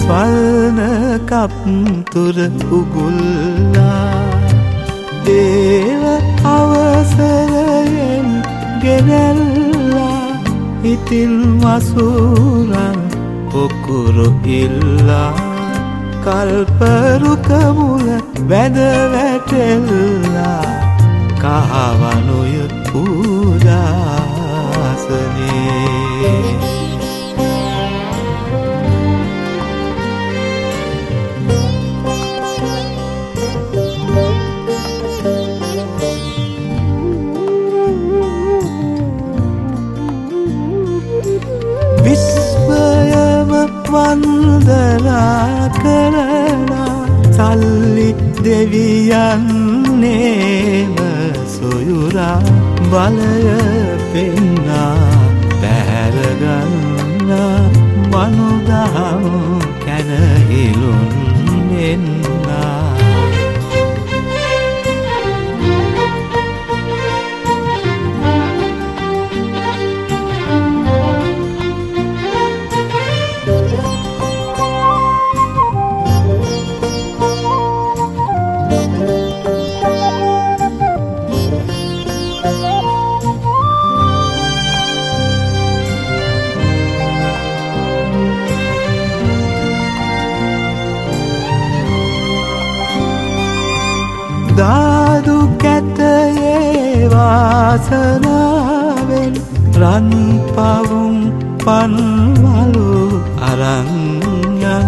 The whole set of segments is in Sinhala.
ස්වර්ණ කප්තුර උගුල්ලා දේව අවසරයෙන් ගෙනල්ලා ඉතින් මසුරන් පොකුරු ඉල්ලා කල්පරුක මුල වැද වැටෙල්ලා කහවනුය පූජාසනේ විස්මයම වන්දනා කරලා සල්ලි දෙවියන්නේම සොයුරා බලය පෙන්නා පැහැරගන්නා මනුදහම් කැනහිලුන් එන්නා දාදු කැතයේ වාසනාවෙන් රන් පවුම් පන්වලු අරංයන්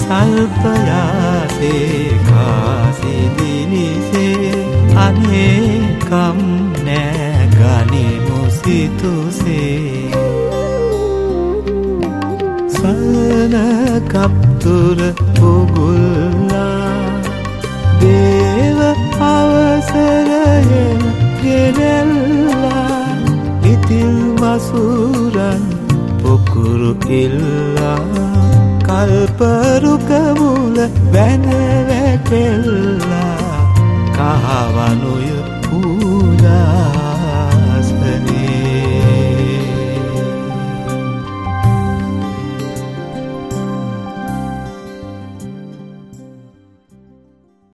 සල්පයාසේ කාසිදිනිසේ අනේකම් නෑගනිමු සිතුසේ ස්වර්ණ කප්තුර උගුල්ලා දේව අවසරයෙන් ගෙනල්ලා ඉතින් මසුරන් පොකුරු ඉල්ලා කල්පරුක මුල වැන වැටෙල්ලා කහවනුය පූජා